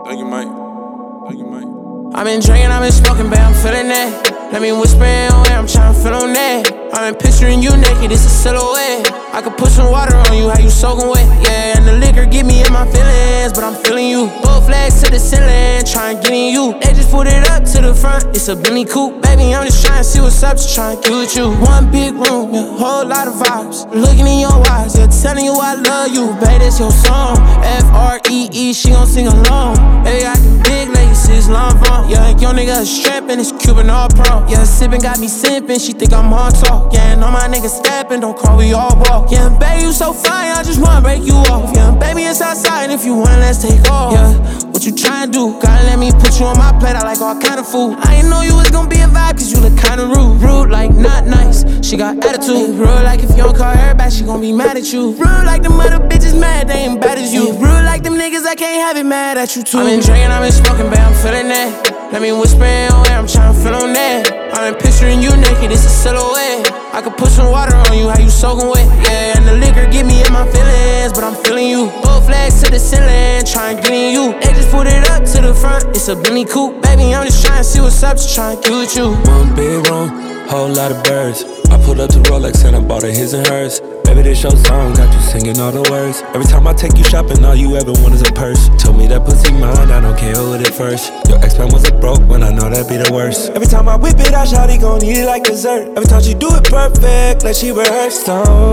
Thank you, Mike. Thank you, Mike. I've been drinking, I've been smoking, babe, I'm feeling that. Let me whisper in your ear, I'm tryna feel on that. I've been picturing you naked, it's a silhouette. I could put some water on you, how you soaking wet. Yeah, and the liquor get me in my feelings, but I'm feeling you. Both flags to the ceiling, tryna get in you. They just put it up to the front, it's a Bentley coupe. Baby, I'm just tryna see what's up, just tryna get with you. One big room, yeah, whole lot of vibes. Looking in your eyes, yeah, telling you I love you. Baby, it's your song, F-R-E-E, she gon' sing along. Baby, I can big laces, long from. Yeah, your nigga strapping, it's Cuban all pro. Yeah, sippin' got me sippin', she think I'm on talk. Yeah, and all my niggas steppin', don't call, we all walk. Yeah, baby, you so fine, I just wanna break you off. Yeah, baby, it's outside, if you wanna, let's take off. Yeah, what you tryna do? Gotta let me put you on my plate, I like all kind of food. I ain't know you was gonna be a vibe, cause you look kinda rude. Rude like not nice, she got attitude. Rude like if you don't call her back, she gon' be mad at you. Rude like them other bitches mad, they ain't bad as you. Rude like them niggas, I can't have it mad at you too. I've been drinking, I've been smoking, babe, I'm feeling that. Let me whisper in your ear, I'm tryna feel on that. I've been picturing you naked, it's a silhouette. I could put some water on you, how you soaking wet. Yeah, and the liquor get me in my feelings, but I'm feeling you. Both flags to the ceiling, tryna get in you. They just put it up to the front, it's a Bentley coupe. Baby, I'm just tryna see what's up, just tryna get with you. One big room, whole lot of birds. I pulled up to Rolex and I bought her his and hers. Baby, this your song, got you singing all the words. Every time I take you shopping, all you ever want is a purse. Told me that pussy mine, I don't care who did it first. Your ex-man was a broke, when I know that be the worst. Every time I whip it out, shawty gon' eat it like dessert. Every time she do it perfect, like she rehearsed.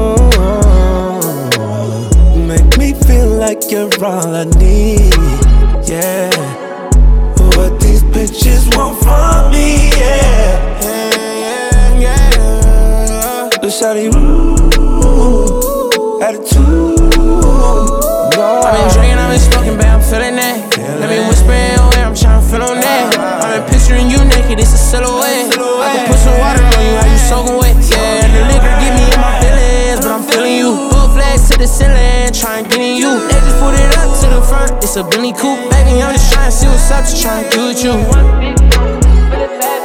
Make me feel like you're all I need, yeah. What these bitches want from me, yeah. Little shawty, attitude. I've been drinking, I've been smoking, babe, I'm feeling that. Let me whisper in your ear, I'm tryna feel on that. I've been picturing you naked, it's a silhouette. I can put some water on you, how you soaking wet. Yeah, and the liquor get me in my feelings, but I'm feeling you. Both flags to the ceiling, tryna get in you. They just put it up to the front, it's a Bentley coupe. Baby, I'm just tryna see what's up, just tryna get with you.